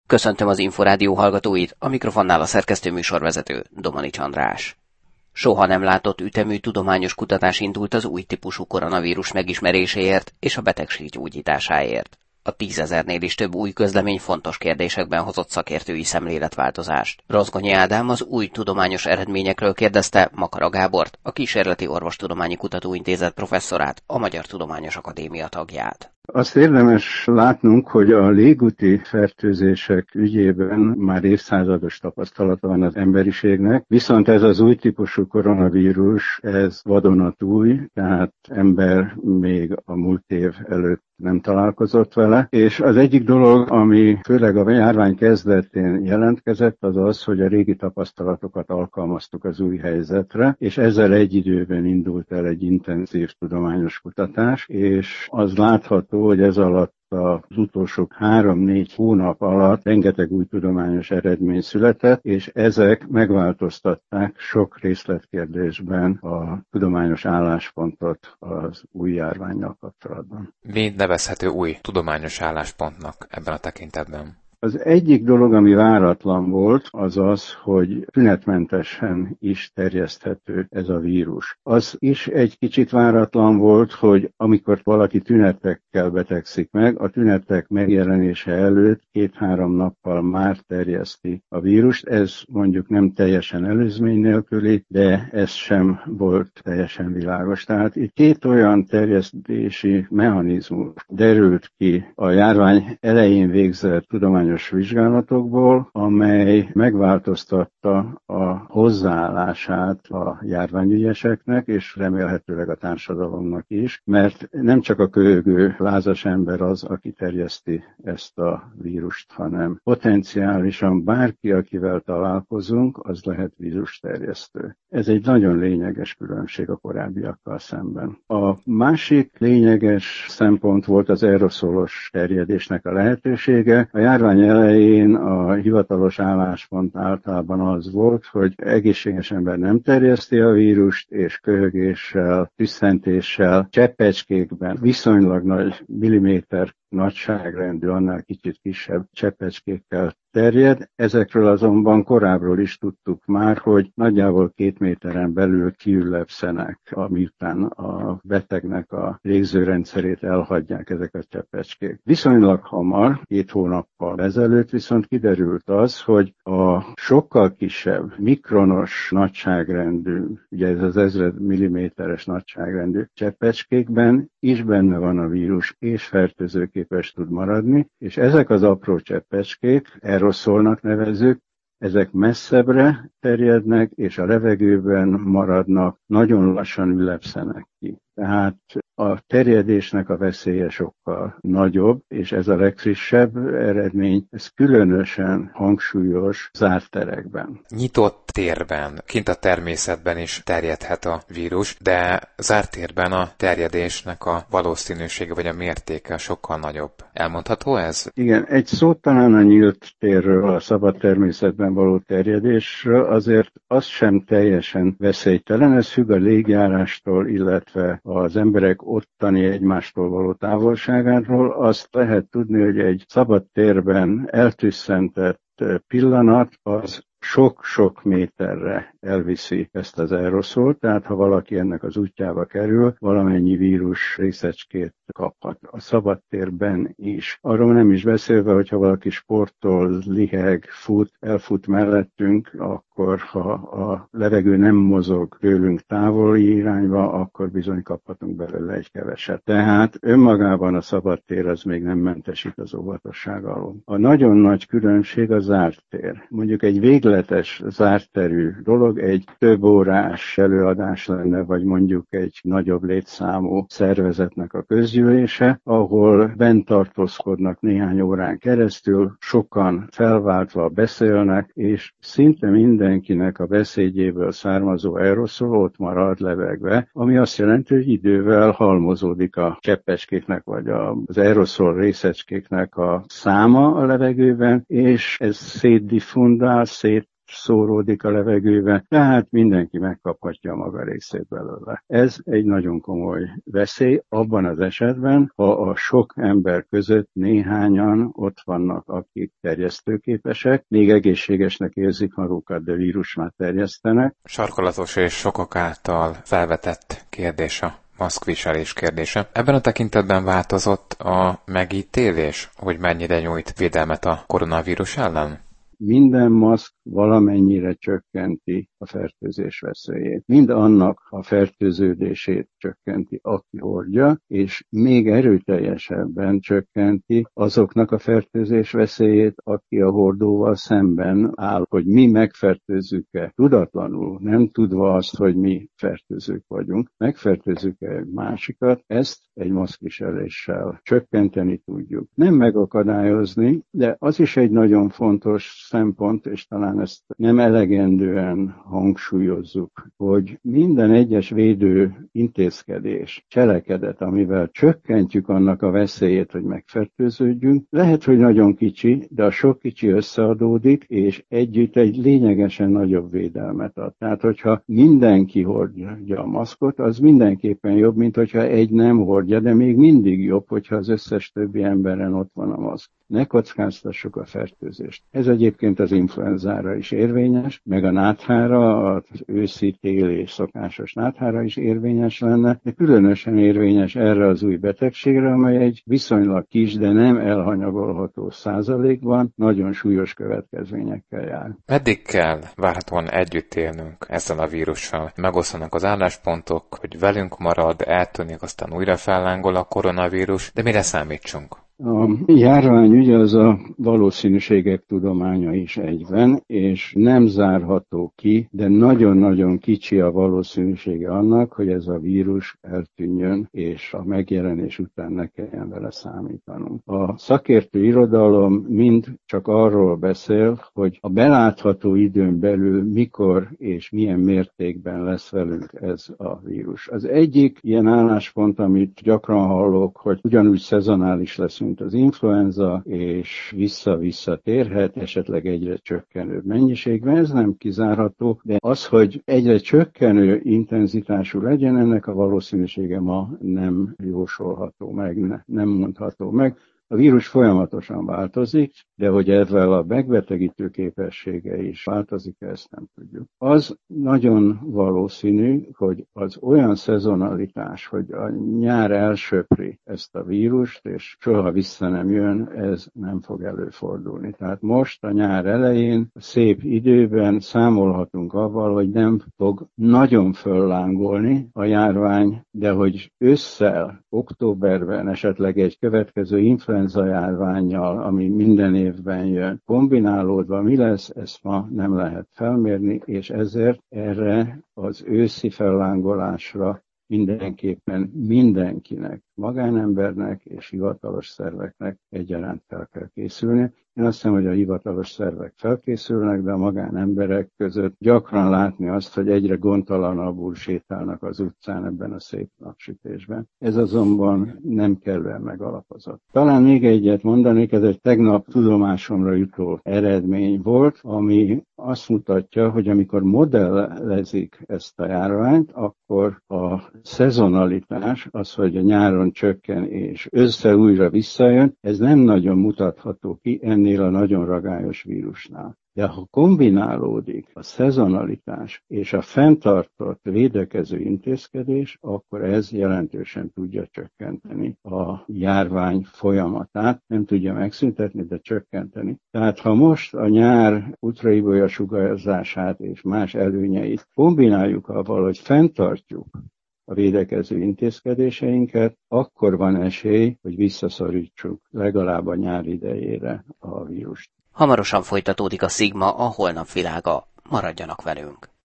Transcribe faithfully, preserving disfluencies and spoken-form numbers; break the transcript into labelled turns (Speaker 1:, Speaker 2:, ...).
Speaker 1: Köszöntöm az Inforádió hallgatóit, a mikrofonnál a szerkesztő műsorvezető Domanics András. Soha nem látott ütemű tudományos kutatás indult az új típusú koronavírus megismeréséért és a betegség gyógyításáért. A tízezernél is több új közlemény fontos kérdésekben hozott szakértői szemléletváltozást. Rozgonyi Ádám az új tudományos eredményekről kérdezte Makara Gábort, a Kísérleti Orvostudományi Kutatóintézet professzorát, a Magyar Tudományos Akadémia tagját.
Speaker 2: Azt érdemes látnunk, hogy a légúti fertőzések ügyében már évszázados tapasztalata van az emberiségnek, viszont ez az új típusú koronavírus, ez vadonatúj, tehát ember még a múlt év előtt nem találkozott vele, és az egyik dolog, ami főleg a járvány kezdetén jelentkezett, az az, hogy a régi tapasztalatokat alkalmaztuk az új helyzetre, és ezzel egy időben indult el egy intenzív tudományos kutatás, és az látható, hogy ez alatt az utolsó három-négy hónap alatt rengeteg új tudományos eredmény született, és ezek megváltoztatták sok részletkérdésben a tudományos álláspontot az új járvánnyal kapcsolatban.
Speaker 3: Mi nevezhető új tudományos álláspontnak ebben a tekintetben?
Speaker 2: Az egyik dolog, ami váratlan volt, az az, hogy tünetmentesen is terjeszthető ez a vírus. Az is egy kicsit váratlan volt, hogy amikor valaki tünetekkel betegszik meg, a tünetek megjelenése előtt két-három nappal már terjeszti a vírust. Ez mondjuk nem teljesen előzmény nélküli, de ez sem volt teljesen világos. Tehát itt két olyan terjesztési mechanizmus derült ki a járvány elején végzett tudományos vizsgálatokból, amely megváltoztatta a hozzáállását a járványügyeseknek, és remélhetőleg a társadalomnak is, mert nem csak a köhögő, lázas ember az, aki terjeszti ezt a vírust, hanem potenciálisan bárki, akivel találkozunk, az lehet vírusterjesztő. Ez egy nagyon lényeges különbség a korábbiakkal szemben. A másik lényeges szempont volt az aeroszolos terjedésnek a lehetősége. A járvány elején a hivatalos álláspont általában az volt, hogy egészséges ember nem terjeszti a vírust, és köhögéssel, tüsszentéssel, cseppecskékben viszonylag nagy milliméter nagyságrendű, annál kicsit kisebb cseppecskékkel terjed. Ezekről azonban korábbról is tudtuk már, hogy nagyjából két méteren belül kiüllepszenek, amiután a betegnek a légzőrendszerét elhagyják ezek a cseppecskék. Viszonylag hamar, két hónappal ezelőtt viszont kiderült az, hogy a sokkal kisebb, mikronos nagyságrendű, ugye ez az ezred milliméteres nagyságrendű cseppecskékben is benne van a vírus, és fertőzőképes tud maradni, és ezek az apró cseppecskék, aeroszolnak nevezzük, ezek messzebbre terjednek, és a levegőben maradnak, nagyon lassan ülepszenek ki. Tehát a terjedésnek a veszélye sokkal nagyobb, és ez a legfrissebb eredmény, ez különösen hangsúlyos zárt terekben.
Speaker 3: Nyitott térben, kint a természetben is terjedhet a vírus, de zárt térben a terjedésnek a valószínűsége vagy a mértéke sokkal nagyobb. Elmondható ez?
Speaker 2: Igen, egy szót talán a nyílt térről, a szabad természetben való terjedésről, azért az sem teljesen veszélytelen, ez függ a légjárástól, illetve az emberek ottani egymástól való távolságától. Azt lehet tudni, hogy egy szabad térben eltüsszentett pillanat az sok-sok méterre elviszi ezt az aeroszolt, tehát ha valaki ennek az útjába kerül, valamennyi vírus részecskét kaphat. A szabad térben is. Arról nem is beszélve, hogyha valaki sportol, liheg, fut, elfut mellettünk, akkor ha a levegő nem mozog tőlünk távoli irányba, akkor bizony kaphatunk belőle egy keveset. Tehát önmagában a szabad tér az még nem mentesít az óvatosság alól. A nagyon nagy különbség a zárt tér. Mondjuk egy végletes zárt terű dolog, egy több órás előadás lenne, vagy mondjuk egy nagyobb létszámú szervezetnek a közgyűlése, ahol bent tartózkodnak néhány órán keresztül, sokan felváltva beszélnek, és szinte mindenkinek a beszédjéből származó aeroszol ott marad levegve, ami azt jelenti, hogy idővel halmozódik a cseppecskéknek, vagy az aeroszol részecskéknek a száma a levegőben, és ez szétdiffundál, szét szóródik a levegőbe, tehát mindenki megkaphatja a maga részét belőle. Ez egy nagyon komoly veszély abban az esetben, ha a sok ember között néhányan ott vannak, akik terjesztőképesek, még egészségesnek érzik magukat, de vírus már terjesztenek.
Speaker 3: Sarkalatos és sokak által felvetett kérdés a maszkviselés kérdése. Ebben a tekintetben változott a megítélés, hogy mennyire nyújt védelmet a koronavírus ellen?
Speaker 2: Minden maszk valamennyire csökkenti a fertőzés veszélyét. Mind annak a fertőződését csökkenti, aki hordja, és még erőteljesebben csökkenti azoknak a fertőzés veszélyét, aki a hordóval szemben áll, hogy mi megfertőzzük-e tudatlanul, nem tudva azt, hogy mi fertőzők vagyunk, megfertőzzük-e másikat, ezt egy maszkviseléssel csökkenteni tudjuk. Nem megakadályozni, de az is egy nagyon fontos szempont, és talán ezt nem elegendően hangsúlyozzuk, hogy minden egyes védő intézkedés, cselekedet, amivel csökkentjük annak a veszélyét, hogy megfertőződjünk, lehet, hogy nagyon kicsi, de a sok kicsi összeadódik, és együtt egy lényegesen nagyobb védelmet ad. Tehát, hogyha mindenki hordja a maszkot, az mindenképpen jobb, mint hogyha egy nem hordja, de még mindig jobb, hogyha az összes többi emberen ott van a maszk. Ne kockáztassuk a fertőzést. Ez egyébként az influenzára is érvényes, meg a náthára, az őszi, téli és szokásos náthára is érvényes lenne, de különösen érvényes erre az új betegségre, amely egy viszonylag kis, de nem elhanyagolható százalékban nagyon súlyos következményekkel jár.
Speaker 3: Meddig kell várhatóan együtt élnünk ezzel a vírussal? Megosztanak az álláspontok, hogy velünk marad, eltűnik, aztán újra fellángol a koronavírus, de mire számítsunk?
Speaker 2: A járványügy az a valószínűségek tudománya is egyben, és nem zárható ki, de nagyon-nagyon kicsi a valószínűsége annak, hogy ez a vírus eltűnjön, és a megjelenés után ne kelljen vele számítanunk. A szakértő irodalom mind csak arról beszél, hogy a belátható időn belül mikor és milyen mértékben lesz velünk ez a vírus. Az egyik ilyen álláspont, amit gyakran hallok, hogy ugyanúgy szezonális lesz, mint az influenza, és vissza-vissza térhet, esetleg egyre csökkenő mennyiségben, ez nem kizárható, de az, hogy egyre csökkenő intenzitású legyen, ennek a valószínűsége ma nem jósolható meg, nem mondható meg. A vírus folyamatosan változik, de hogy ezzel a megbetegítő képessége is változik, ezt nem tudjuk. Az nagyon valószínű, hogy az olyan szezonalitás, hogy a nyár elsöpri ezt a vírust, és soha vissza nem jön, ez nem fog előfordulni. Tehát most a nyár elején, szép időben számolhatunk avval, hogy nem fog nagyon föllángolni a járvány, de hogy ősszel, októberben esetleg egy következő influenza járvánnyal, ami minden évben jön, kombinálódva mi lesz, ezt ma nem lehet felmérni, és ezért erre az őszi fellángolásra mindenképpen mindenkinek, magánembernek és hivatalos szerveknek egyaránt fel kell készülni. Én azt hiszem, hogy a hivatalos szervek felkészülnek, de a magánemberek között gyakran látni azt, hogy egyre gondtalanabbul sétálnak az utcán ebben a szép napsütésben. Ez azonban nem kellően megalapozott. Talán még egyet mondanék, ez egy tegnap tudomásomra jutó eredmény volt, ami azt mutatja, hogy amikor modellezik ezt a járványt, akkor a szezonalitás, az, hogy a nyáron csökken és össze újra visszajön, ez nem nagyon mutatható ki ennél a nagyon ragályos vírusnál. De ha kombinálódik a szezonalitás és a fenntartott védekező intézkedés, akkor ez jelentősen tudja csökkenteni a járvány folyamatát. Nem tudja megszüntetni, de csökkenteni. Tehát ha most a nyár ultraibolya sugárzását és más előnyeit kombináljuk avval, hogy fenntartjuk a védekező intézkedéseinket, akkor van esély, hogy visszaszorítsuk legalább a nyár idejére a vírust.
Speaker 1: Hamarosan folytatódik a Szigma, a holnap világa. Maradjanak velünk!